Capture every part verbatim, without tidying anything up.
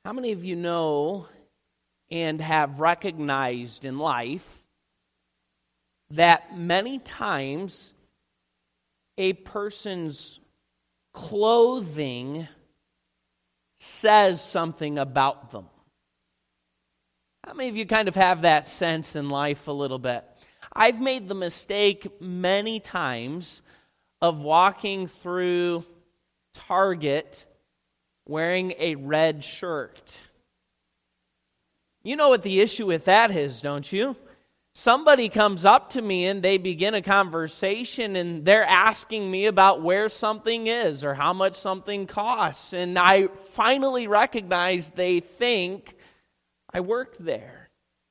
How many of you know and have recognized in life that many times a person's clothing says something about them? How many of you kind of have that sense in life a little bit? I've made the mistake many times of walking through Target wearing a red shirt. You know what the issue with that is, don't you? Somebody comes up to me and they begin a conversation and they're asking me about where something is or how much something costs. And I finally recognize they think I work there.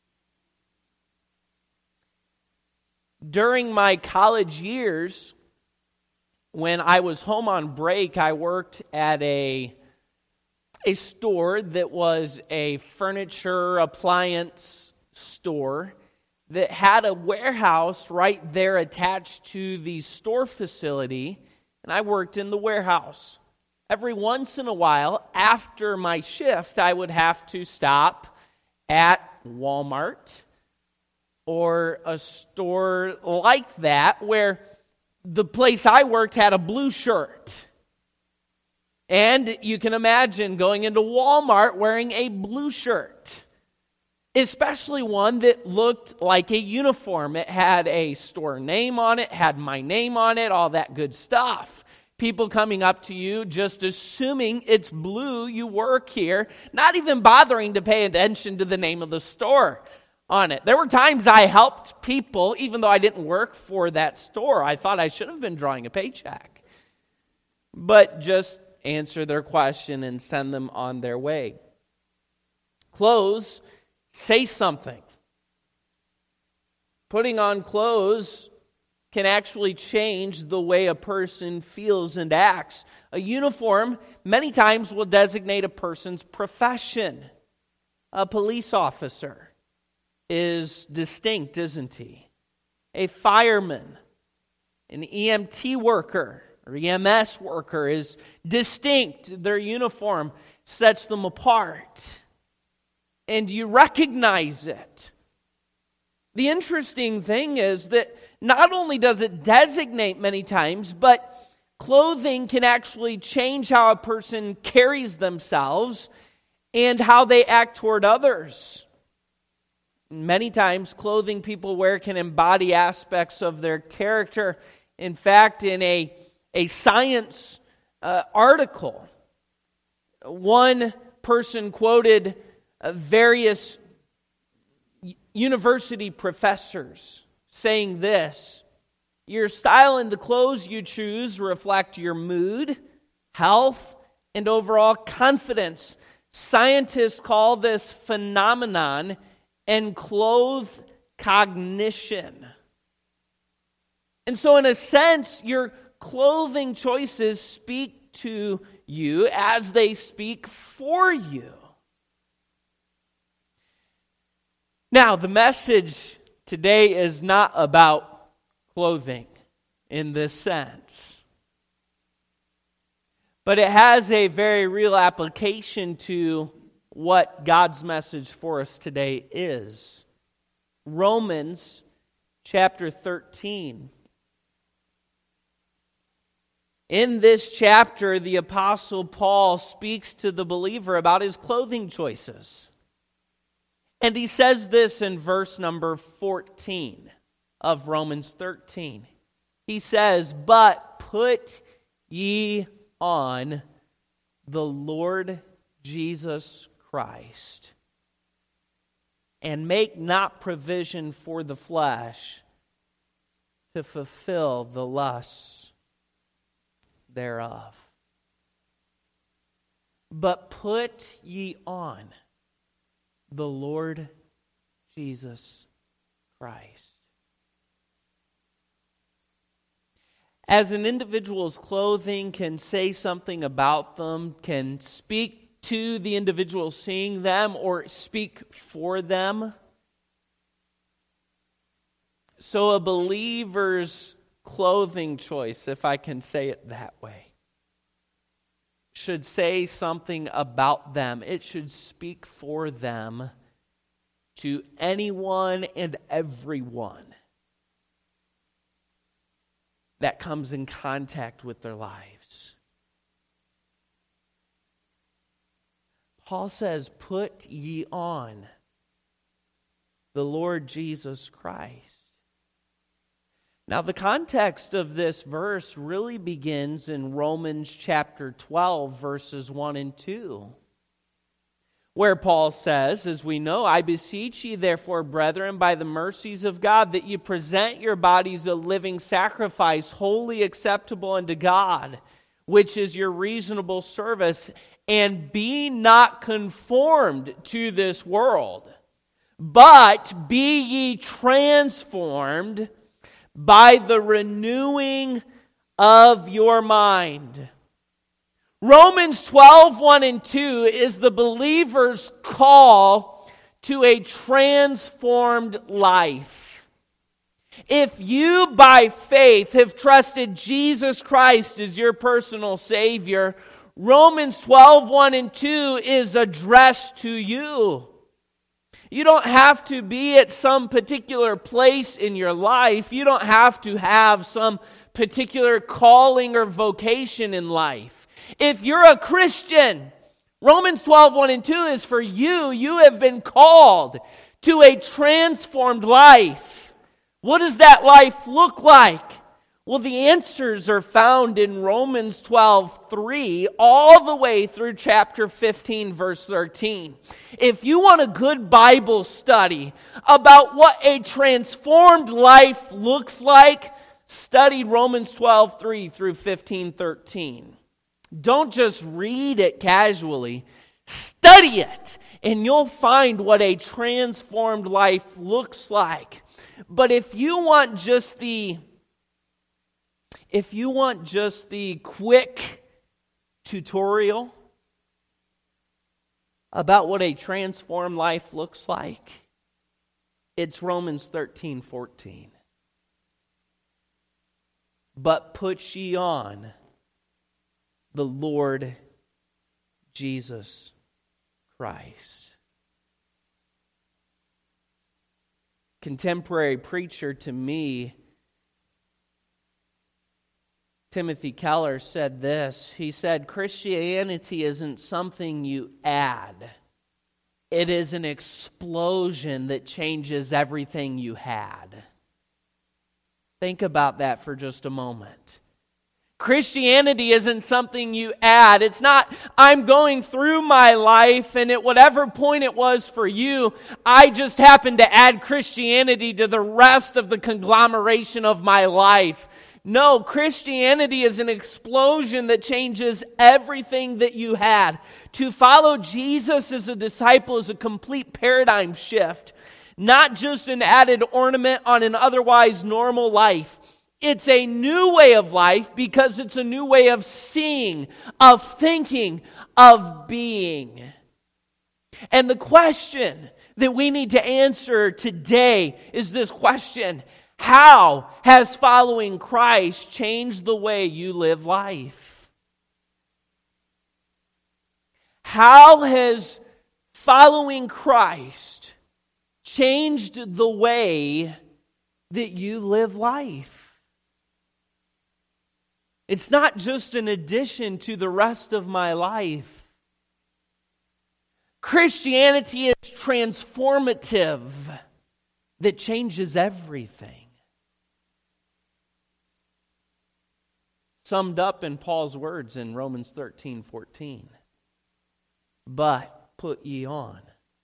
During my college years, when I was home on break, I worked at a a store that was a furniture appliance store that had a warehouse right there attached to the store facility, and I worked in the warehouse. Every once in a while, after my shift, I would have to stop at Walmart or a store like that where the place I worked had a blue shirt. And you can imagine going into Walmart wearing a blue shirt, especially one that looked like a uniform. It had a store name on it, had my name on it, all that good stuff. People coming up to you just assuming it's blue, you work here, not even bothering to pay attention to the name of the store on it. There were times I helped people, even though I didn't work for that store. I thought I should have been drawing a paycheck. But just answer their question and send them on their way. Clothes say something. Putting on clothes can actually change the way a person feels and acts. A uniform many times will designate a person's profession. A police officer is distinct, isn't he? A fireman, an E M T worker, or E M S worker is distinct. Their uniform sets them apart. And you recognize it. The interesting thing is that not only does it designate many times, but clothing can actually change how a person carries themselves and how they act toward others. Many times, clothing people wear can embody aspects of their character. In fact, in a A science uh, article, one person quoted uh, various university professors saying this: your style and the clothes you choose reflect your mood, health, and overall confidence. Scientists call this phenomenon enclothed cognition. And so in a sense, your clothing choices speak to you as they speak for you. Now, the message today is not about clothing in this sense, but it has a very real application to what God's message for us today is. Romans chapter thirteen. In this chapter, the Apostle Paul speaks to the believer about his clothing choices. And he says this in verse number fourteen of Romans thirteen. He says, "But put ye on the Lord Jesus Christ, and make not provision for the flesh to fulfill the lusts thereof. But put ye on the Lord Jesus Christ." As an individual's clothing can say something about them, can speak to the individual seeing them or speak for them, so a believer's clothing choice, if I can say it that way, should say something about them. It should speak for them to anyone and everyone that comes in contact with their lives. Paul says, "Put ye on the Lord Jesus Christ." Now, the context of this verse really begins in Romans chapter twelve, verses one and two, where Paul says, as we know, "I beseech ye therefore, brethren, by the mercies of God, that ye present your bodies a living sacrifice, wholly acceptable unto God, which is your reasonable service, and be not conformed to this world, but be ye transformed by the renewing of your mind." Romans twelve, one and two is the believer's call to a transformed life. If you, by faith, have trusted Jesus Christ as your personal Savior, Romans twelve, one and two is addressed to you. You don't have to be at some particular place in your life. You don't have to have some particular calling or vocation in life. If you're a Christian, Romans twelve, one and two is for you. You have been called to a transformed life. What does that life look like? Well, the answers are found in Romans twelve, three, all the way through chapter fifteen, verse thirteen. If you want a good Bible study about what a transformed life looks like, study Romans twelve, three through fifteen, thirteen. Don't just read it casually. Study it, and you'll find what a transformed life looks like. But if you want just the If you want just the quick tutorial about what a transformed life looks like, it's Romans thirteen, fourteen. "But put ye on the Lord Jesus Christ." Contemporary preacher to me, Timothy Keller, said this. He said, "Christianity isn't something you add. It is an explosion that changes everything you had." Think about that for just a moment. Christianity isn't something you add. It's not, I'm going through my life and at whatever point it was for you, I just happened to add Christianity to the rest of the conglomeration of my life. No, Christianity is an explosion that changes everything that you had. To follow Jesus as a disciple is a complete paradigm shift, not just an added ornament on an otherwise normal life. It's a new way of life because it's a new way of seeing, of thinking, of being. And the question that we need to answer today is this question: how has following Christ changed the way you live life? How has following Christ changed the way that you live life? It's not just an addition to the rest of my life. Christianity is transformative that changes everything. Summed up in Paul's words in Romans thirteen, fourteen. "But put ye on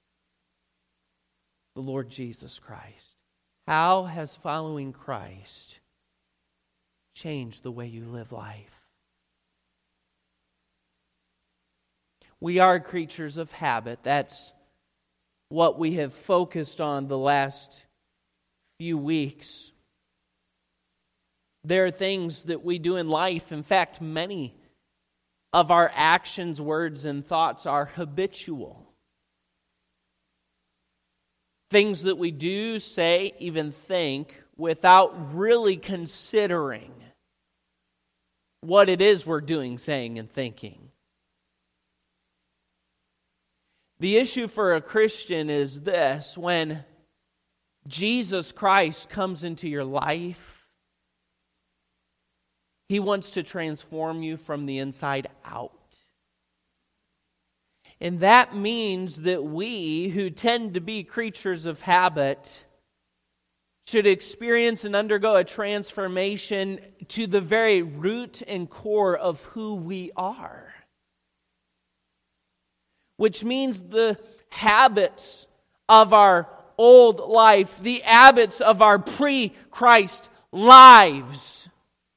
the Lord Jesus Christ." How has following Christ changed the way you live life? We are creatures of habit. That's what we have focused on the last few weeks. There are things that we do in life. In fact, many of our actions, words, and thoughts are habitual. Things that we do, say, even think without really considering what it is we're doing, saying, and thinking. The issue for a Christian is this: when Jesus Christ comes into your life, He wants to transform you from the inside out. And that means that we, who tend to be creatures of habit, should experience and undergo a transformation to the very root and core of who we are. Which means the habits of our old life, the habits of our pre-Christ lives,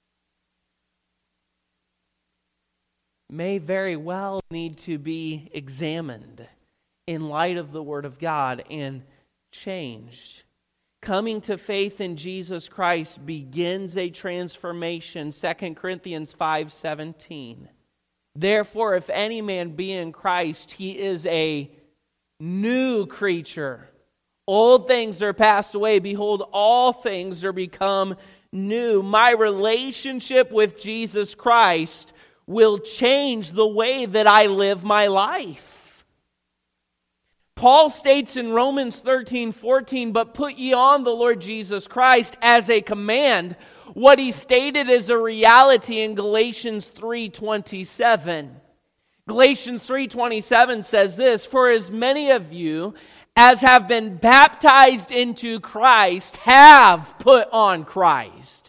may very well need to be examined in light of the Word of God and changed. Coming to faith in Jesus Christ begins a transformation. Second Corinthians five seventeen. Therefore, if any man be in Christ, he is a new creature. Old things are passed away. Behold, all things are become new. My relationship with Jesus Christ will change the way that I live my life. Paul states in Romans thirteen fourteen, but put ye on the Lord Jesus Christ as a command. What he stated is a reality in Galatians three twenty-seven. Galatians three twenty-seven says this: for as many of you as have been baptized into Christ have put on Christ.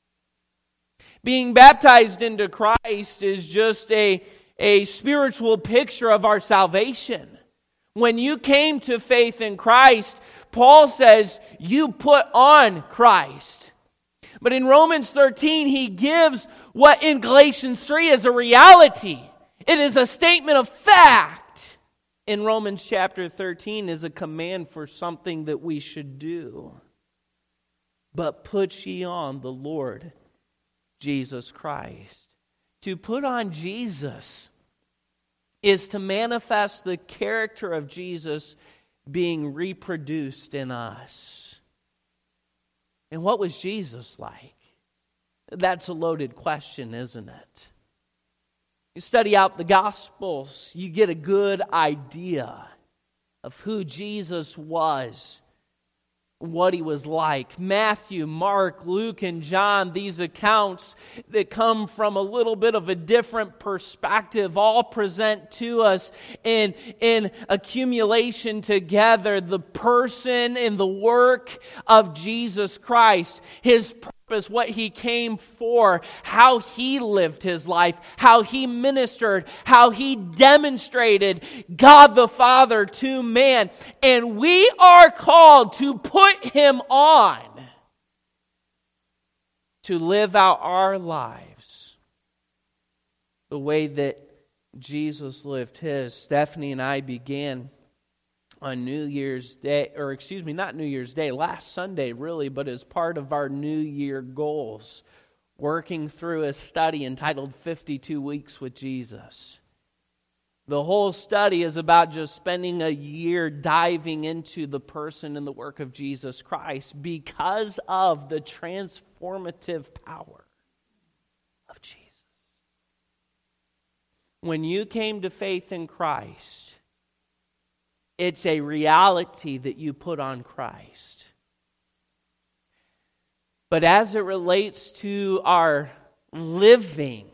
Being baptized into Christ is just a, a spiritual picture of our salvation. When you came to faith in Christ, Paul says you put on Christ. But in Romans thirteen, he gives what in Galatians three is a reality. It is a statement of fact. In Romans chapter thirteen is a command for something that we should do. But put ye on the Lord Jesus Christ. To put on Jesus is to manifest the character of Jesus being reproduced in us. And what was Jesus like? That's a loaded question, isn't it? You study out the Gospels, you get a good idea of who Jesus was, what he was like. Matthew, Mark, Luke, and John, these accounts that come from a little bit of a different perspective, all present to us in, in accumulation together the person and the work of Jesus Christ, His purpose, what He came for, how He lived His life, how He ministered, how He demonstrated God the Father to man. And we are called to put Him on, to live out our lives the way that Jesus lived His. Stephanie and I began on New Year's Day, or excuse me, not New Year's Day, last Sunday really, but as part of our New Year goals, working through a study entitled fifty-two Weeks with Jesus. The whole study is about just spending a year diving into the person and the work of Jesus Christ because of the transformative power of Jesus. When you came to faith in Christ, it's a reality that you put on Christ. But as it relates to our living,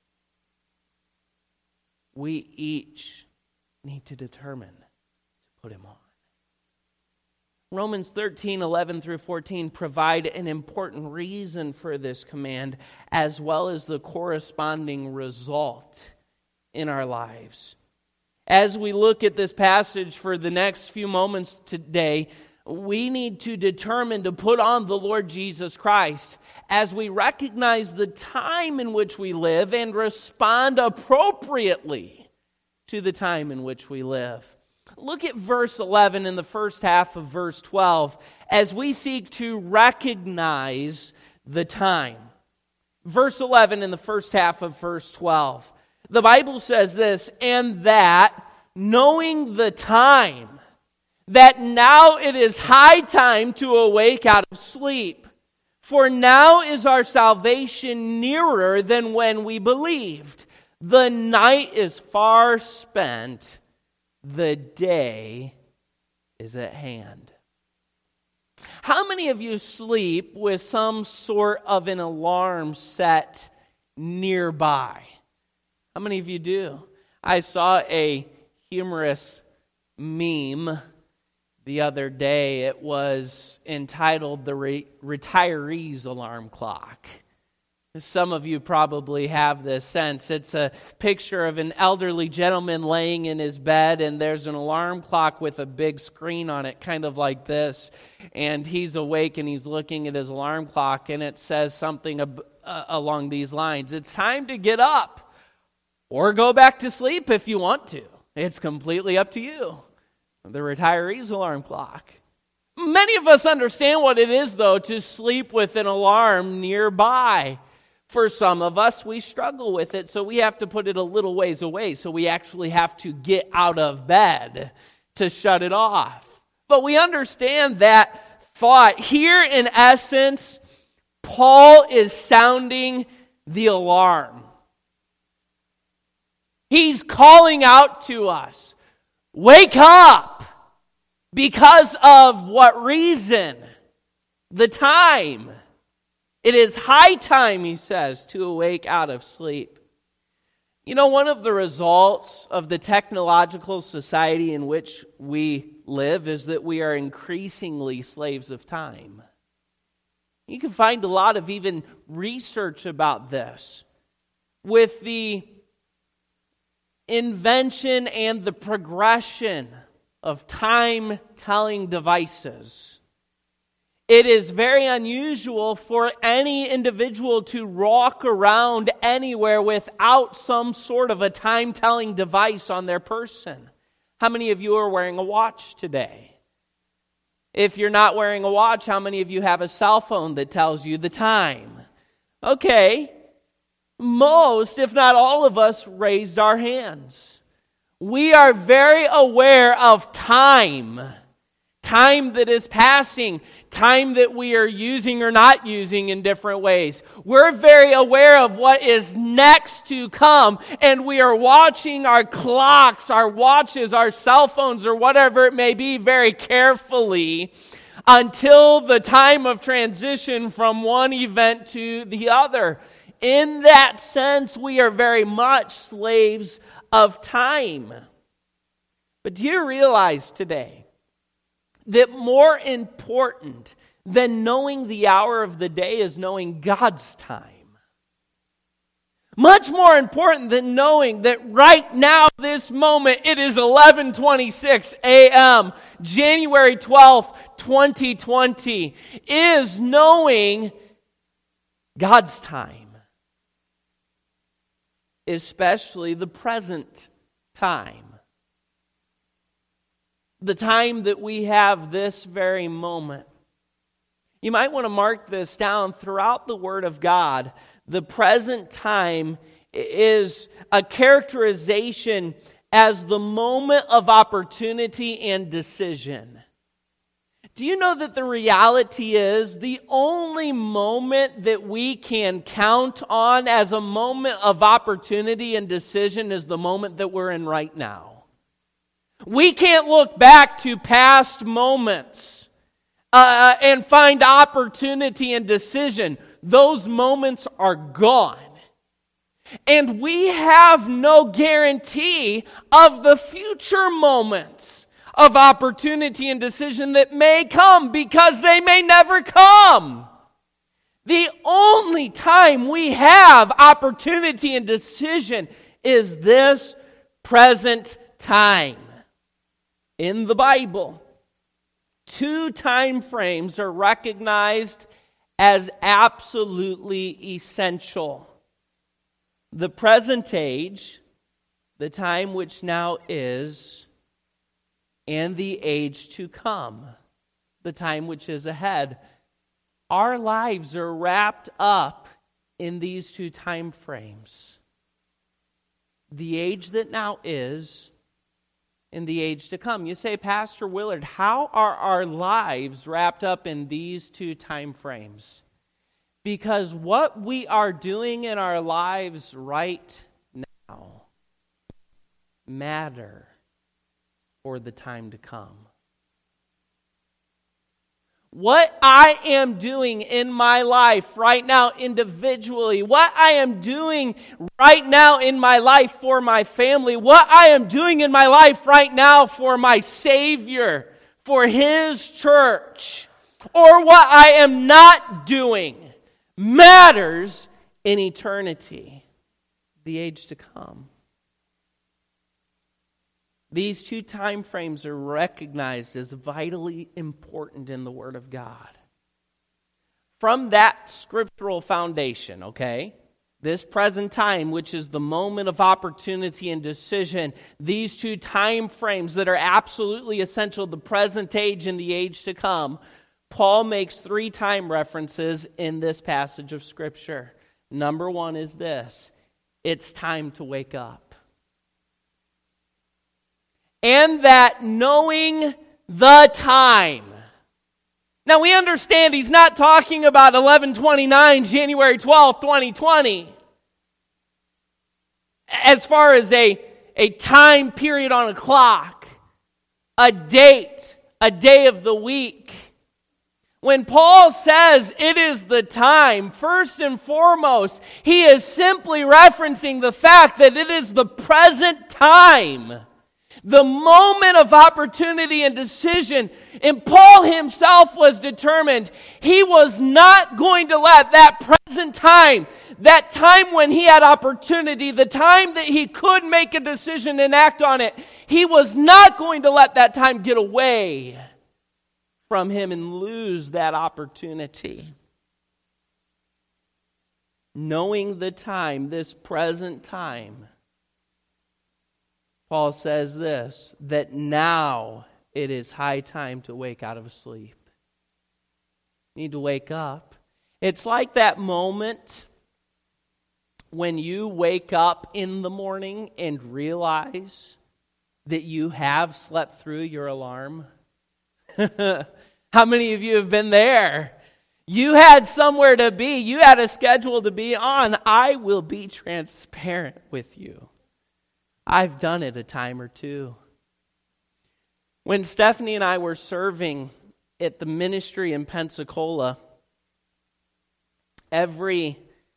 we each need to determine to put Him on. Romans thirteen, eleven through fourteen provide an important reason for this command, as well as the corresponding result in our lives. As we look at this passage for the next few moments today, we need to determine to put on the Lord Jesus Christ as we recognize the time in which we live and respond appropriately to the time in which we live. Look at verse eleven in the first half of verse twelve as we seek to recognize the time. Verse eleven in the first half of verse twelve. The Bible says this, and that, knowing the time, that now it is high time to awake out of sleep. For now is our salvation nearer than when we believed. The night is far spent, the day is at hand. How many of you sleep with some sort of an alarm set nearby? How many of you do? I saw a humorous meme the other day. It was entitled The Re- Retiree's Alarm Clock. Some of you probably have this sense. It's a picture of an elderly gentleman laying in his bed, and there's an alarm clock with a big screen on it, kind of like this. And he's awake and he's looking at his alarm clock, and it says something ab- uh, along these lines. It's time to get up or go back to sleep if you want to. It's completely up to you. The retiree's alarm clock. Many of us understand what it is, though, to sleep with an alarm nearby. For some of us, we struggle with it, so we have to put it a little ways away. So we actually have to get out of bed to shut it off. But we understand that thought. Here, in essence, Paul is sounding the alarm. He's calling out to us, wake up! Because of what reason? The time. It is high time, he says, to awake out of sleep. You know, one of the results of the technological society in which we live is that we are increasingly slaves of time. You can find a lot of even research about this. With the invention and the progression of time-telling devices, it is very unusual for any individual to walk around anywhere without some sort of a time-telling device on their person. How many of you are wearing a watch today? If you're not wearing a watch, how many of you have a cell phone that tells you the time? Okay, most, if not all of us, raised our hands. We are very aware of time. Time that is passing, time that we are using or not using in different ways. We're very aware of what is next to come, and we are watching our clocks, our watches, our cell phones, or whatever it may be very carefully until the time of transition from one event to the other. In that sense, we are very much slaves of time. But do you realize today that more important than knowing the hour of the day is knowing God's time? Much more important than knowing that right now, this moment, it is eleven twenty-six a.m., January twelfth, twenty twenty, is knowing God's time. Especially the present time. The time that we have this very moment. You might want to mark this down throughout the Word of God. The present time is a characterization as the moment of opportunity and decision. Do you know that the reality is the only moment that we can count on as a moment of opportunity and decision is the moment that we're in right now? We can't look back to past moments uh, and find opportunity and decision. Those moments are gone. And we have no guarantee of the future moments of opportunity and decision that may come, because they may never come. The only time we have opportunity and decision is this present time. In the Bible, two time frames are recognized as absolutely essential. The present age, the time which now is, and the age to come, the time which is ahead. Our lives are wrapped up in these two time frames. The age that now is, in the age to come. You say, Pastor Willard, how are our lives wrapped up in these two time frames? Because what we are doing in our lives right now matter. for the time to come. What I am doing in my life right now individually, what I am doing right now in my life for my family, what I am doing in my life right now for my Savior, for His church, or what I am not doing matters in eternity, the age to come. These two time frames are recognized as vitally important in the Word of God. From that scriptural foundation, okay, this present time, which is the moment of opportunity and decision, these two time frames that are absolutely essential, the present age and the age to come, Paul makes three time references in this passage of Scripture. Number one is this: it's time to wake up. And that knowing the time. Now we understand he's not talking about eleven twenty-nine, January twelfth, twenty twenty. As far as a, a time period on a clock, a date, a day of the week. When Paul says it is the time, first and foremost, he is simply referencing the fact that it is the present time. The moment of opportunity and decision. And Paul himself was determined. He was not going to let that present time, that time when he had opportunity, the time that he could make a decision and act on it, he was not going to let that time get away from him and lose that opportunity. Knowing the time, this present time, Paul says this, that now it is high time to wake out of sleep. You need to wake up. It's like that moment when you wake up in the morning and realize that you have slept through your alarm. How many of you have been there? You had somewhere to be. You had a schedule to be on. I will be transparent with you. I've done it a time or two. When Stephanie and I were serving at the ministry in Pensacola, every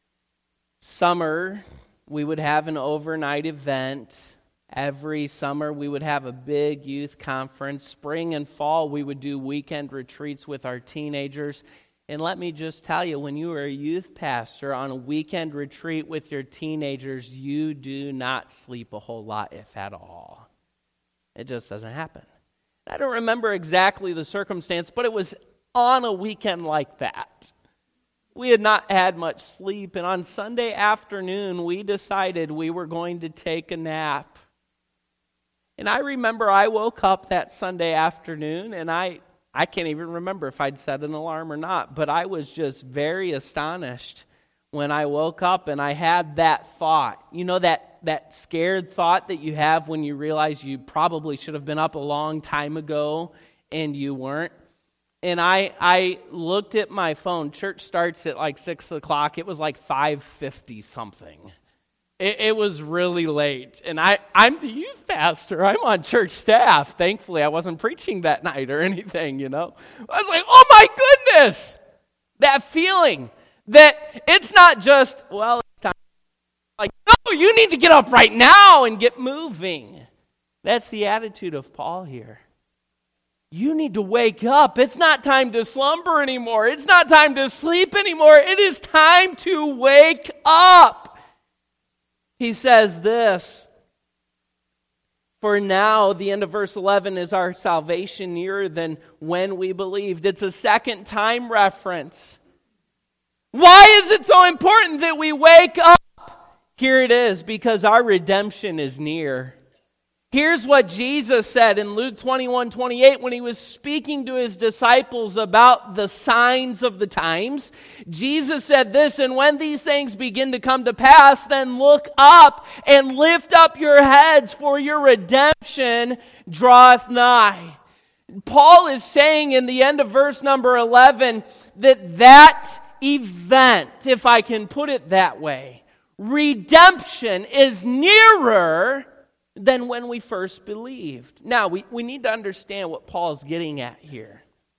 summer we would have an overnight event. Every summer we would have a big youth conference. Spring and fall we would do weekend retreats with our teenagers. And let me just tell you, when you are a youth pastor on a weekend retreat with your teenagers, you do not sleep a whole lot, if at all. It just doesn't happen. I don't remember exactly the circumstance, but it was on a weekend like that. We had not had much sleep, and on Sunday afternoon, we decided we were going to take a nap. And I remember I woke up that Sunday afternoon, and I... I can't even remember if I'd set an alarm or not, but I was just very astonished when I woke up and I had that thought. You know, that, that scared thought that you have when you realize you probably should have been up a long time ago and you weren't. And I I looked at my phone. Church starts at like six o'clock. It was like five fifty something. It, it was really late, and I, I'm the youth pastor. I'm on church staff. Thankfully, I wasn't preaching that night or anything, you know. I was like, oh my goodness! That feeling that it's not just, well, it's time. Like, no, you need to get up right now and get moving. That's the attitude of Paul here. You need to wake up. It's not time to slumber anymore. It's not time to sleep anymore. It is time to wake up. He says this, for now, the end of verse eleven, is our salvation nearer than when we believed. It's a second time reference. Why is it so important that we wake up? Here it is, because our redemption is near. Here's what Jesus said in Luke twenty-one twenty-eight when he was speaking to his disciples about the signs of the times. Jesus said this, and when these things begin to come to pass, then look up and lift up your heads, for your redemption draweth nigh. Paul is saying in the end of verse number eleven that that event, if I can put it that way, redemption is nearer than when we first believed. Now, we, we need to understand what Paul's getting at here.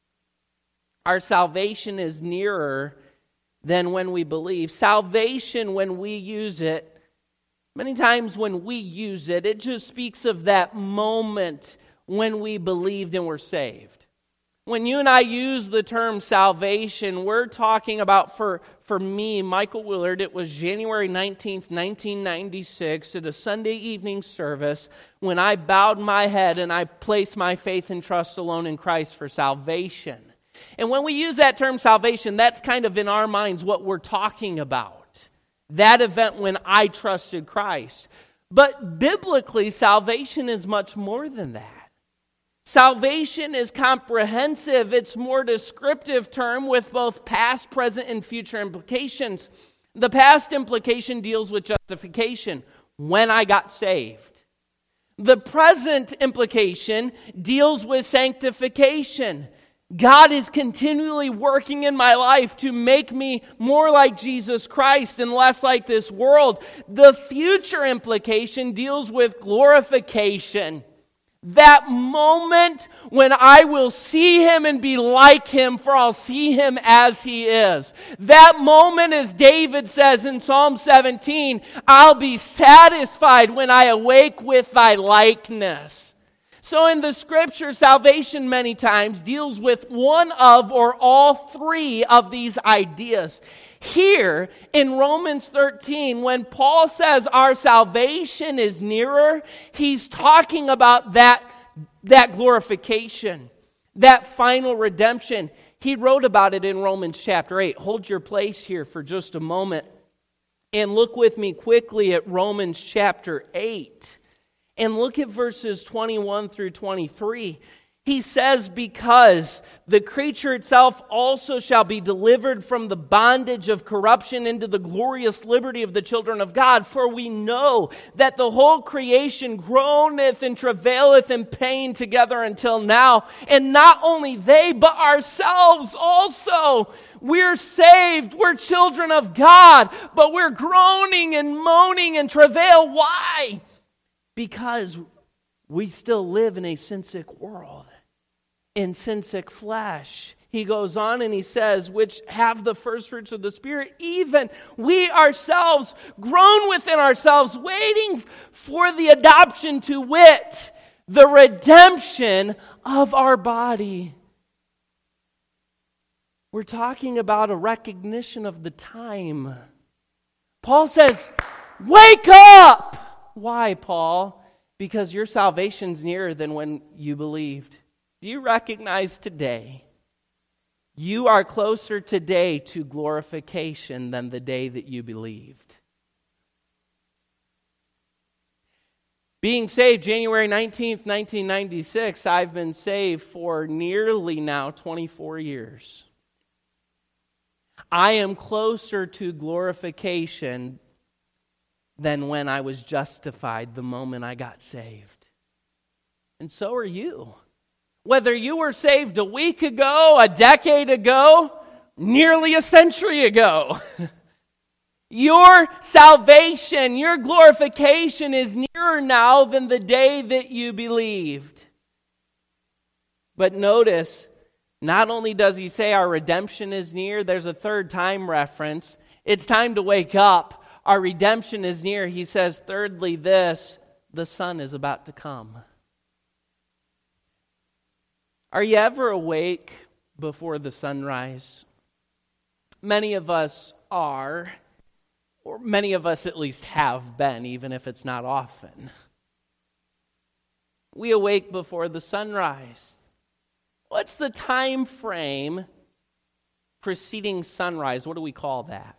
Our salvation is nearer than when we believe. Salvation, when we use it, many times when we use it, it just speaks of that moment when we believed and were saved. When you and I use the term salvation, we're talking about, for, for me, Michael Willard, it was January nineteenth, nineteen ninety-six, at a Sunday evening service, when I bowed my head and I placed my faith and trust alone in Christ for salvation. And when we use that term salvation, that's kind of in our minds what we're talking about. That event when I trusted Christ. But biblically, salvation is much more than that. Salvation is comprehensive. It's more descriptive term with both past, present, and future implications. The past implication deals with justification, when I got saved. The present implication deals with sanctification. God is continually working in my life to make me more like Jesus Christ and less like this world. The future implication deals with glorification. That moment when I will see Him and be like Him, for I'll see Him as He is. That moment, as David says in Psalm seventeen, I'll be satisfied when I awake with Thy likeness. So in the Scripture, salvation many times deals with one of or all three of these ideas. Here in Romans thirteen, when Paul says our salvation is nearer, he's talking about that, that glorification, that final redemption. He wrote about it in Romans chapter eight. Hold your place here for just a moment and look with me quickly at Romans chapter eight. And look at verses twenty-one through twenty-three. He says, because the creature itself also shall be delivered from the bondage of corruption into the glorious liberty of the children of God. For we know that the whole creation groaneth and travaileth in pain together until now. And not only they, but ourselves also. We're saved, we're children of God, but we're groaning and moaning and travail. Why? Because we still live in a sin-sick world, in sin-sick flesh. He goes on and he says, which have the first fruits of the Spirit, even we ourselves groan within ourselves, waiting for the adoption, to wit, the redemption of our body. We're talking about a recognition of the time. Paul says, wake up! Why, Paul? Because your salvation's nearer than when you believed. Do you recognize today you are closer today to glorification than the day that you believed? Being saved January nineteenth, nineteen ninety-six, I've been saved for nearly now twenty-four years. I am closer to glorification than when I was justified the moment I got saved. And so are you. Whether you were saved a week ago, a decade ago, nearly a century ago, your salvation, your glorification is nearer now than the day that you believed. But notice, not only does he say our redemption is near, there's a third time reference. It's time to wake up. Our redemption is near. He says, thirdly, this, the sun is about to come. Are you ever awake before the sunrise? Many of us are, or many of us at least have been, even if it's not often. We awake before the sunrise. What's the time frame preceding sunrise? What do we call that?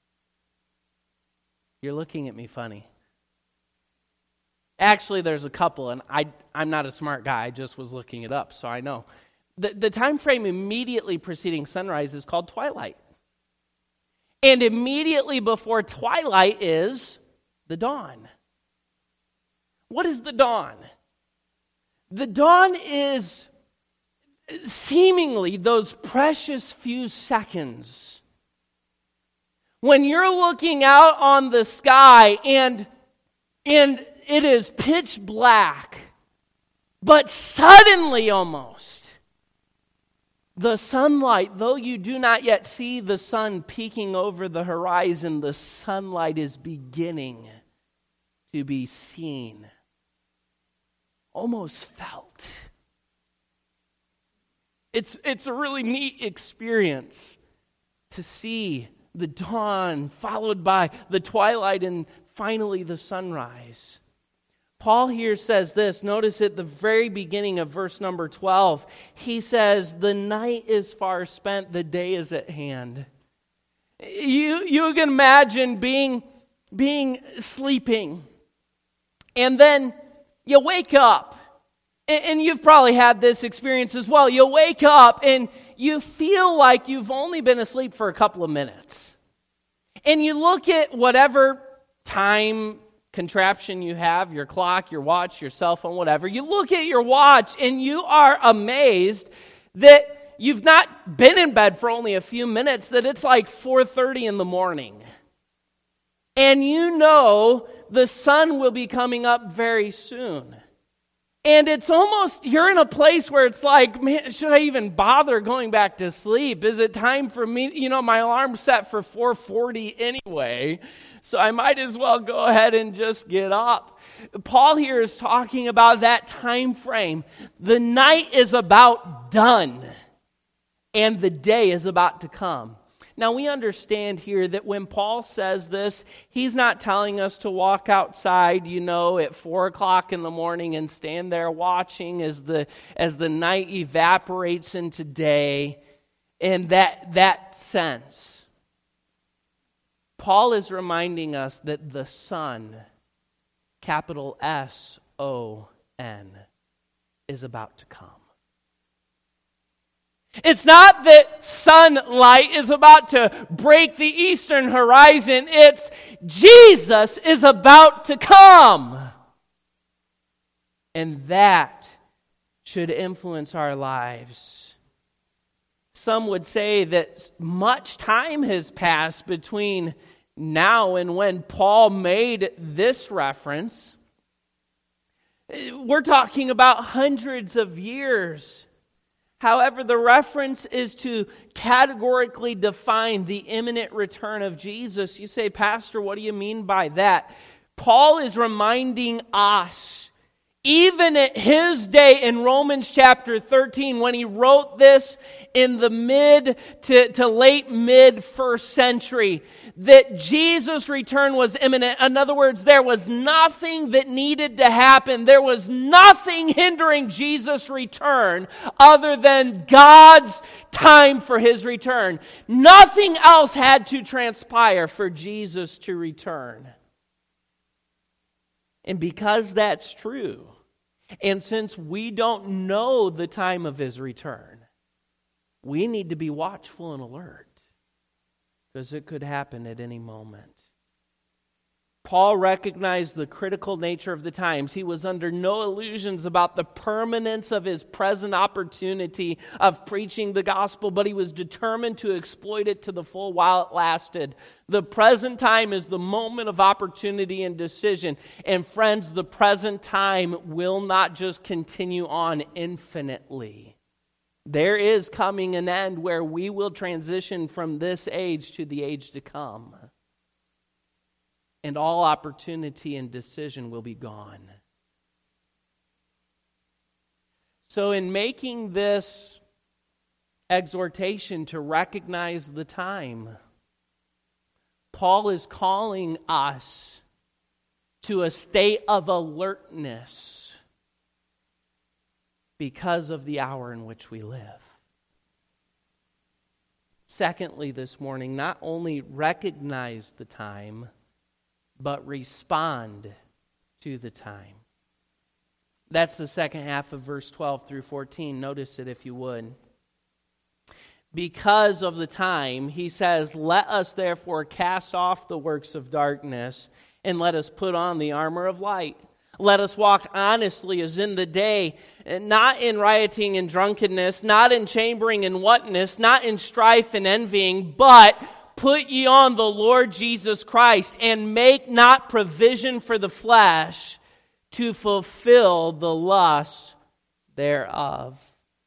You're looking at me funny. Actually, there's a couple, and I, I'm not a smart guy. I just was looking it up, so I know. The, the time frame immediately preceding sunrise is called twilight. And immediately before twilight is the dawn. What is the dawn? The dawn is seemingly those precious few seconds when you're looking out on the sky and, and it is pitch black, but suddenly almost, the sunlight, though you do not yet see the sun peeking over the horizon, the sunlight is beginning to be seen, almost felt. It's, it's a really neat experience to see the dawn followed by the twilight and finally the sunrise. Paul here says this. Notice at the very beginning of verse number twelve, he says, the night is far spent, the day is at hand. You, you can imagine being, being sleeping, and then you wake up. And you've probably had this experience as well. You wake up and you feel like you've only been asleep for a couple of minutes. And you look at whatever time contraption you have, your clock, your watch, your cell phone, whatever. You look at your watch and you are amazed that you've not been in bed for only a few minutes, that it's like four thirty in the morning. And you know the sun will be coming up very soon. And it's almost, you're in a place where it's like, man, should I even bother going back to sleep? Is it time for me? You know, my alarm's set for four forty anyway, so I might as well go ahead and just get up. Paul here is talking about that time frame. The night is about done, and the day is about to come. Now, we understand here that when Paul says this, he's not telling us to walk outside, you know, at four o'clock in the morning and stand there watching as the as the night evaporates into day in that, that sense. Paul is reminding us that the sun, capital S O N, is about to come. It's not that sunlight is about to break the eastern horizon. It's Jesus is about to come. And that should influence our lives. Some would say that much time has passed between now and when Paul made this reference. We're talking about hundreds of years. However, the reference is to categorically define the imminent return of Jesus. You say, Pastor, what do you mean by that? Paul is reminding us, even at his day in Romans chapter thirteen, when he wrote this in the mid to, to late mid first century, that Jesus' return was imminent. In other words, there was nothing that needed to happen. There was nothing hindering Jesus' return other than God's time for his return. Nothing else had to transpire for Jesus to return. And because that's true, and since we don't know the time of his return, we need to be watchful and alert, because it could happen at any moment. Paul recognized the critical nature of the times. He was under no illusions about the permanence of his present opportunity of preaching the gospel, but he was determined to exploit it to the full while it lasted. The present time is the moment of opportunity and decision. And friends, the present time will not just continue on infinitely. There is coming an end where we will transition from this age to the age to come. And all opportunity and decision will be gone. So in making this exhortation to recognize the time, Paul is calling us to a state of alertness because of the hour in which we live. Secondly, this morning, not only recognize the time, but respond to the time. That's the second half of verse twelve through fourteen. Notice it if you would. Because of the time, he says, let us therefore cast off the works of darkness and let us put on the armor of light. Let us walk honestly as in the day, not in rioting and drunkenness, not in chambering and wantonness, not in strife and envying, but put ye on the Lord Jesus Christ, and make not provision for the flesh to fulfill the lust thereof.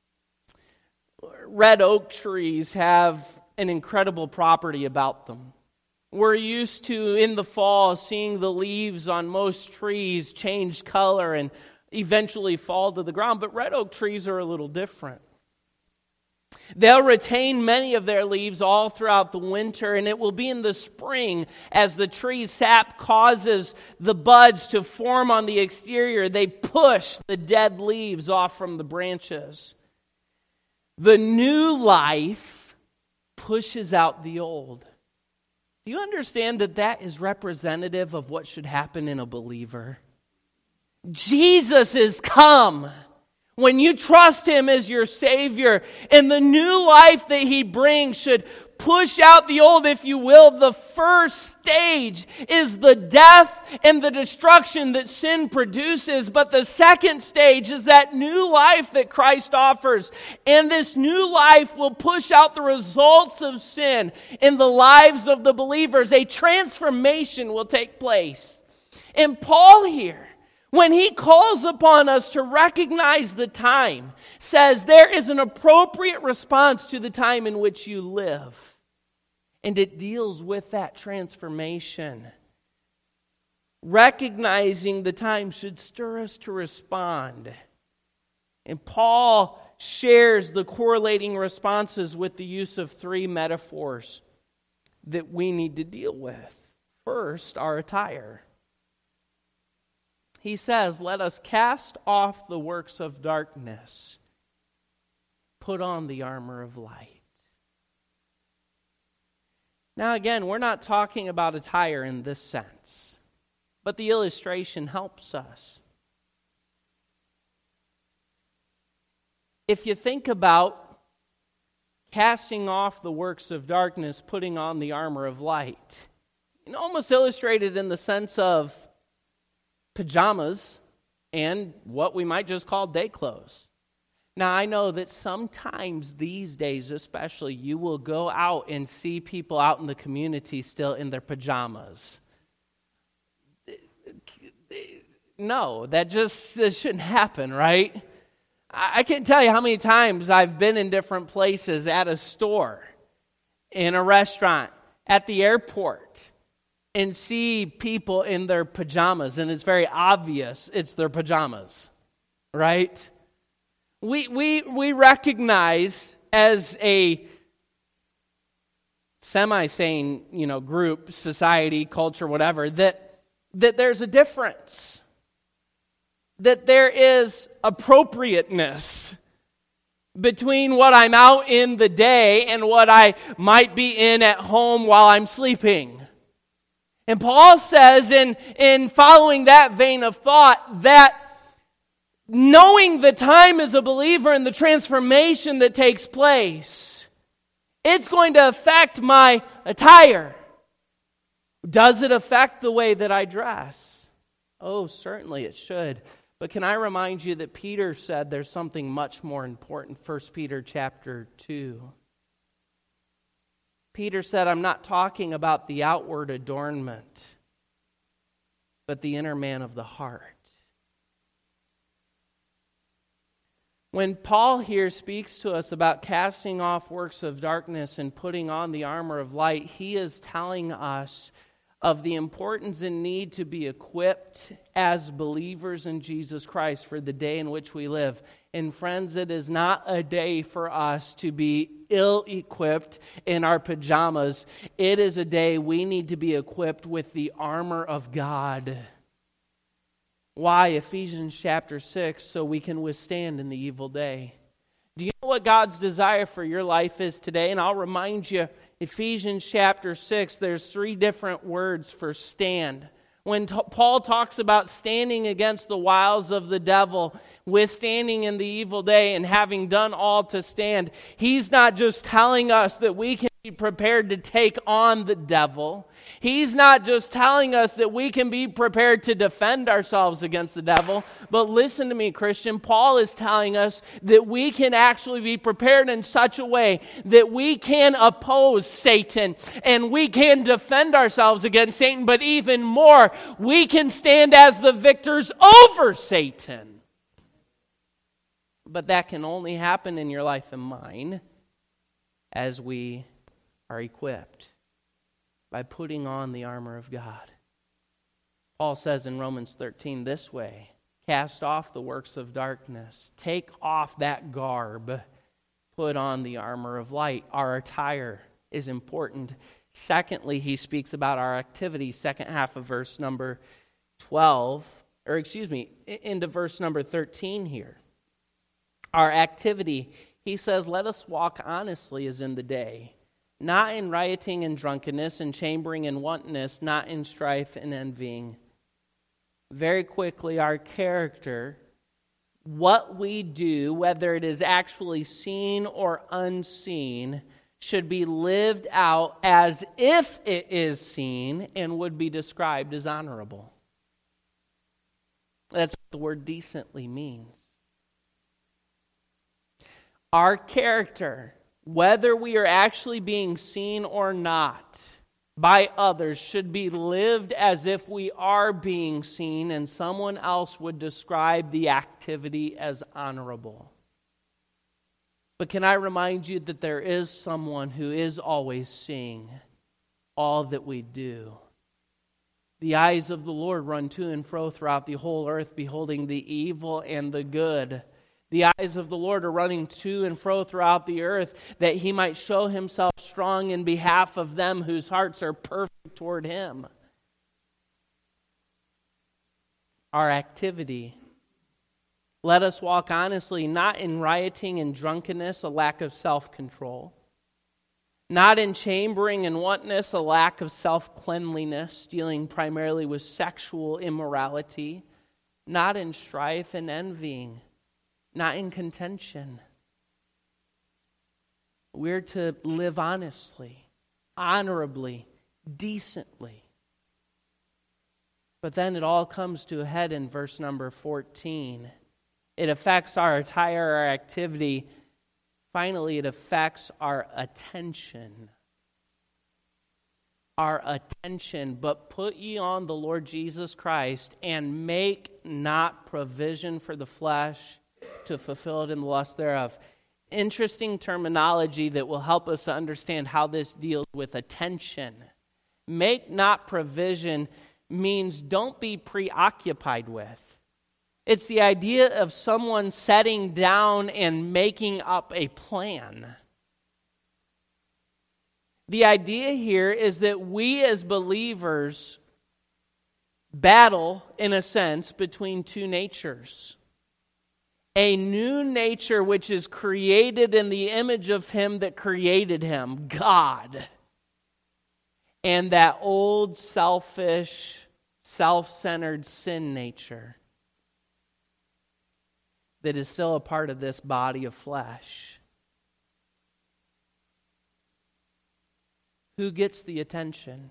Red oak trees have an incredible property about them. We're used to, in the fall, seeing the leaves on most trees change color and eventually fall to the ground, but red oak trees are a little different. They'll retain many of their leaves all throughout the winter, and it will be in the spring as the tree's sap causes the buds to form on the exterior. They push the dead leaves off from the branches. The new life pushes out the old. Do you understand that that is representative of what should happen in a believer? Jesus is come. When you trust Him as your Savior, and the new life that He brings should push out the old, if you will. The first stage is the death and the destruction that sin produces, but the second stage is that new life that Christ offers. And this new life will push out the results of sin in the lives of the believers. A transformation will take place. And Paul here, when he calls upon us to recognize the time, says there is an appropriate response to the time in which you live. And it deals with that transformation. Recognizing the time should stir us to respond. And Paul shares the correlating responses with the use of three metaphors that we need to deal with. First, our attire. He says, let us cast off the works of darkness, put on the armor of light. Now again, we're not talking about attire in this sense, but the illustration helps us. If you think about casting off the works of darkness, putting on the armor of light, you can almost illustrate it in the sense of pajamas and what we might just call day clothes. Now, I know that sometimes these days especially, you will go out and see people out in the community still in their pajamas. No, that just that shouldn't happen, right? I can't tell you how many times I've been in different places, at a store, in a restaurant, at the airport, and see people in their pajamas, and it's very obvious it's their pajamas, right? We we we recognize as a semi-sane, you know, group, society, culture, whatever, that that there's a difference. That there is appropriateness between what I'm out in the day and what I might be in at home while I'm sleeping. And Paul says in, in following that vein of thought that knowing the time as a believer and the transformation that takes place, it's going to affect my attire. Does it affect the way that I dress? Oh, certainly it should. But can I remind you that Peter said there's something much more important, First Peter chapter two. Peter said, I'm not talking about the outward adornment, but the inner man of the heart. When Paul here speaks to us about casting off works of darkness and putting on the armor of light, he is telling us of the importance and need to be equipped as believers in Jesus Christ for the day in which we live. And friends, it is not a day for us to be ill-equipped in our pajamas. It is a day we need to be equipped with the armor of God. Why? Ephesians chapter six, so we can withstand in the evil day. Do you know what God's desire for your life is today? And I'll remind you, Ephesians chapter six, there's three different words for stand. When t- Paul talks about standing against the wiles of the devil, withstanding in the evil day, and having done all to stand, he's not just telling us that we can be prepared to take on the devil. He's not just telling us that we can be prepared to defend ourselves against the devil, but listen to me, Christian, Paul is telling us that we can actually be prepared in such a way that we can oppose Satan and we can defend ourselves against Satan, but even more, we can stand as the victors over Satan. But that can only happen in your life and mine as we are equipped by putting on the armor of God. Paul says in Romans thirteen this way, cast off the works of darkness, take off that garb, put on the armor of light. Our attire is important. Secondly, he speaks about our activity, second half of verse number twelve, or excuse me, into verse number thirteen here. Our activity, he says, let us walk honestly as in the day, not in rioting and drunkenness and chambering and wantonness, not in strife and envying. Very quickly, our character, what we do, whether it is actually seen or unseen, should be lived out as if it is seen and would be described as honorable. That's what the word decently means. Our character, whether we are actually being seen or not by others, should be lived as if we are being seen and someone else would describe the activity as honorable. But can I remind you that there is someone who is always seeing all that we do? The eyes of the Lord run to and fro throughout the whole earth, beholding the evil and the good. The eyes of the Lord are running to and fro throughout the earth, that he might show himself strong in behalf of them whose hearts are perfect toward him. Our activity. Let us walk honestly, not in rioting and drunkenness, a lack of self-control. Not in chambering and wantonness, a lack of self-cleanliness, dealing primarily with sexual immorality. Not in strife and envying. Not in contention. We're to live honestly, honorably, decently. But then it all comes to a head in verse number fourteen. It affects our attire, our activity. Finally, it affects our attention. Our attention. But put ye on the Lord Jesus Christ, and make not provision for the flesh to fulfill it in the lust thereof. Interesting terminology that will help us to understand how this deals with attention. Make not provision means don't be preoccupied with. It's the idea of someone setting down and making up a plan. The idea here is that we as believers battle, in a sense, between two natures. A new nature which is created in the image of him that created him, God. And that old, selfish, self-centered sin nature that is still a part of this body of flesh. Who gets the attention?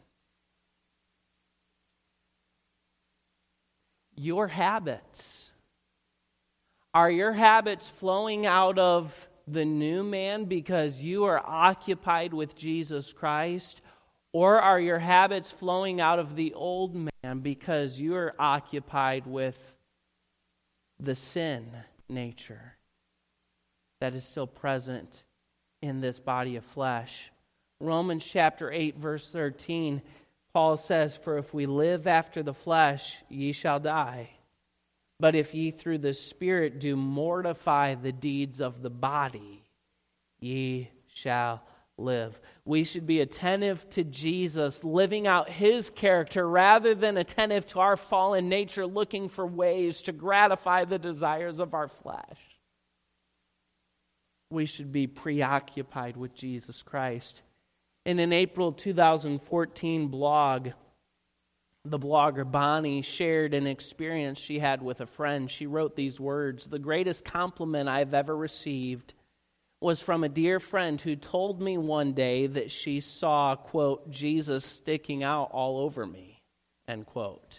Your habits. Are your habits flowing out of the new man because you are occupied with Jesus Christ? Or are your habits flowing out of the old man because you are occupied with the sin nature that is still present in this body of flesh? Romans chapter eight, verse thirteen, Paul says, "For if we live after the flesh, ye shall die. But if ye through the Spirit do mortify the deeds of the body, ye shall live." We should be attentive to Jesus, living out his character, rather than attentive to our fallen nature, looking for ways to gratify the desires of our flesh. We should be preoccupied with Jesus Christ. In an April two thousand fourteen blog, the blogger Bonnie shared an experience she had with a friend. She wrote these words: "The greatest compliment I've ever received was from a dear friend who told me one day that she saw, quote, Jesus sticking out all over me, end quote.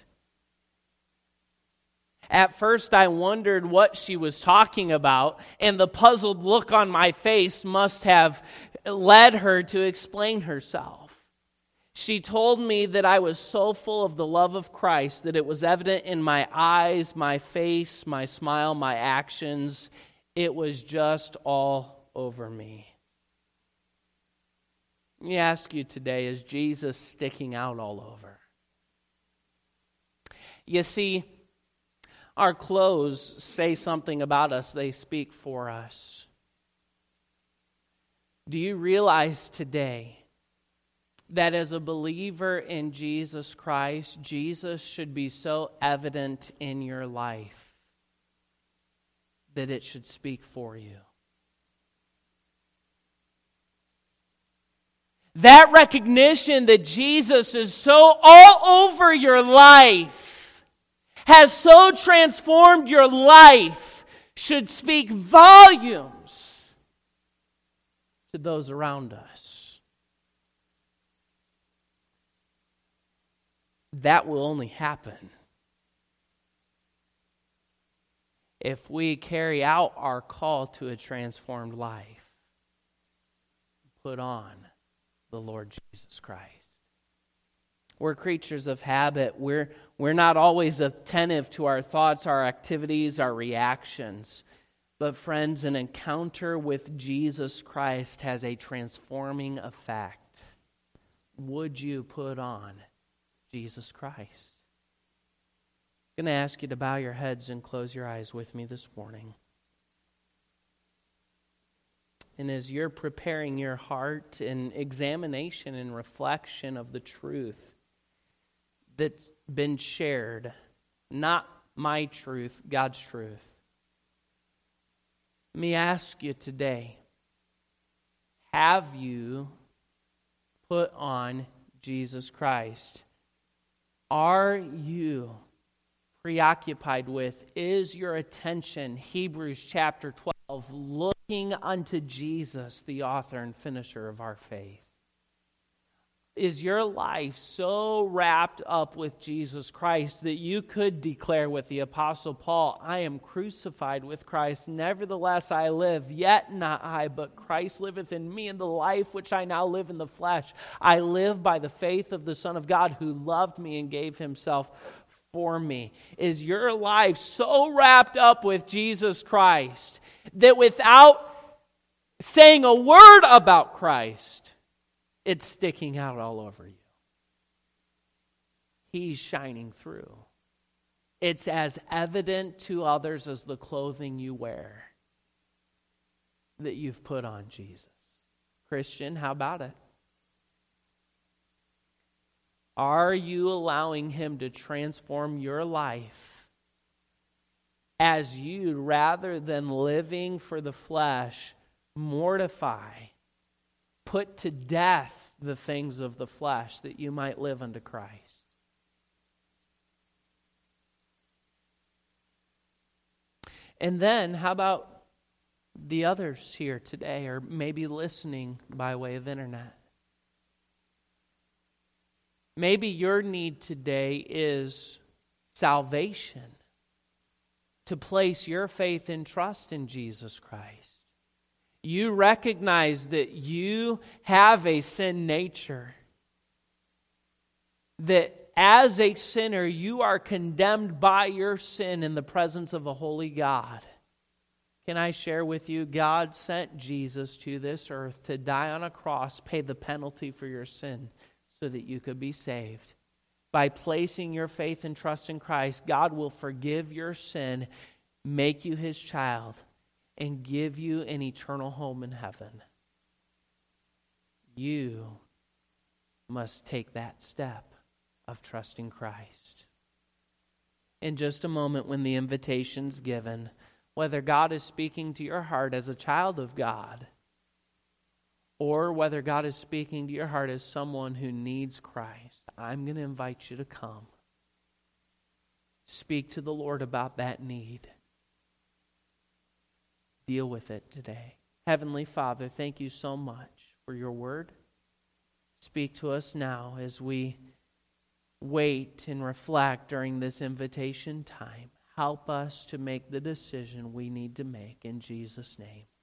At first, I wondered what she was talking about, and the puzzled look on my face must have led her to explain herself. She told me that I was so full of the love of Christ that it was evident in my eyes, my face, my smile, my actions. It was just all over me. Let me ask you today, is Jesus sticking out all over? You see, our clothes say something about us. They speak for us. Do you realize today that as a believer in Jesus Christ, Jesus should be so evident in your life that it should speak for you? That recognition that Jesus is so all over your life, has so transformed your life, should speak volumes to those around us. That will only happen if we carry out our call to a transformed life. Put on the Lord Jesus Christ. We're creatures of habit. We're, we're not always attentive to our thoughts, our activities, our reactions. But friends, an encounter with Jesus Christ has a transforming effect. Would you put on Jesus Christ? I'm going to ask you to bow your heads and close your eyes with me this morning. And as you're preparing your heart in examination and reflection of the truth that's been shared, not my truth, God's truth, let me ask you today, have you put on Jesus Christ? Are you preoccupied with, is your attention, Hebrews chapter twelve, looking unto Jesus, the author and finisher of our faith? Is your life so wrapped up with Jesus Christ that you could declare with the Apostle Paul, I am crucified with Christ, nevertheless I live, yet not I, but Christ liveth in me, and the life which I now live in the flesh, I live by the faith of the Son of God who loved me and gave himself for me. Is your life so wrapped up with Jesus Christ that without saying a word about Christ, it's sticking out all over you? He's shining through. It's as evident to others as the clothing you wear that you've put on Jesus. Christian, how about it? Are you allowing him to transform your life as you, rather than living for the flesh, mortify, put to death the things of the flesh that you might live unto Christ? And then, how about the others here today, or maybe listening by way of internet? Maybe your need today is salvation, to place your faith and trust in Jesus Christ. You recognize that you have a sin nature, that as a sinner you are condemned by your sin in the presence of a holy God. Can I share with you, God sent Jesus to this earth to die on a cross, pay the penalty for your sin, so that you could be saved. By placing your faith and trust in Christ, God will forgive your sin, make you his child, and give you an eternal home in heaven. You must take that step of trusting Christ. In just a moment, when the invitation's given, whether God is speaking to your heart as a child of God, or whether God is speaking to your heart as someone who needs Christ, I'm going to invite you to come. Speak to the Lord about that need. Deal with it today. Heavenly Father, thank you so much for your word. Speak to us now as we wait and reflect during this invitation time. Help us to make the decision we need to make in Jesus' name.